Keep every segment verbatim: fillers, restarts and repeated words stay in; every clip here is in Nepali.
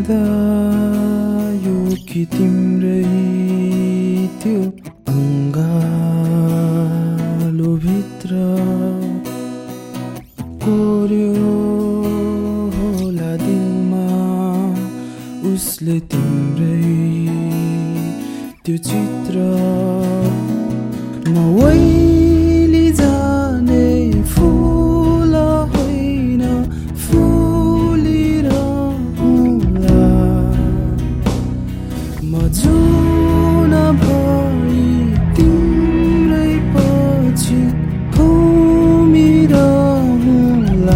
बिर्दा यो कि तिम्रै त्यो अङ्गालो भित्र कोर्यो होला दिलमा उसले तिम्रै त्यो चित्र नवैली जाने फुल होइन फुलिरहला म जुन भई तिम्रै पछि घुमिरहला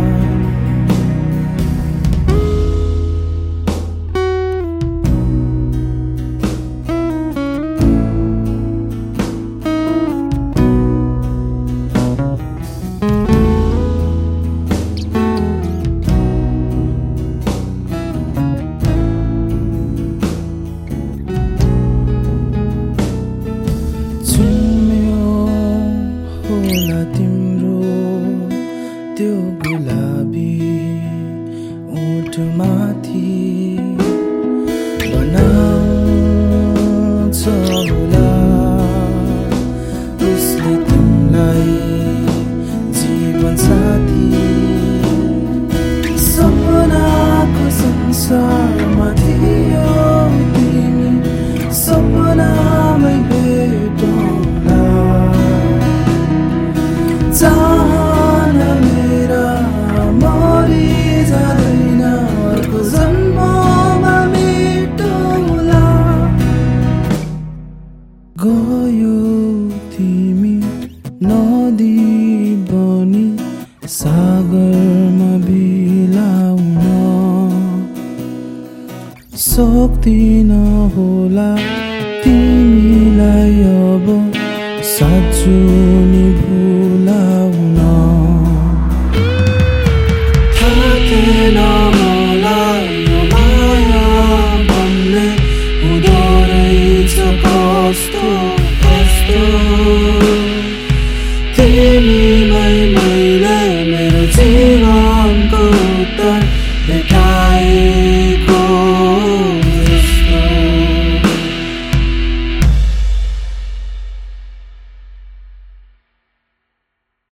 तिम्रो त्यो गुलाबी ओठमाथि बनाउँछ होला उसले तिमीलाई जीवन साथी सपनाको संसारमा थियो तिमी सपनामै भेटौँला चाहना मेरा मरि जाँदैन अर्को जन्ममा मेटौँला गयो तिमी नदी बनी सागरमा बिलाउन सक्दिन होला तिमीलाई अब साँचो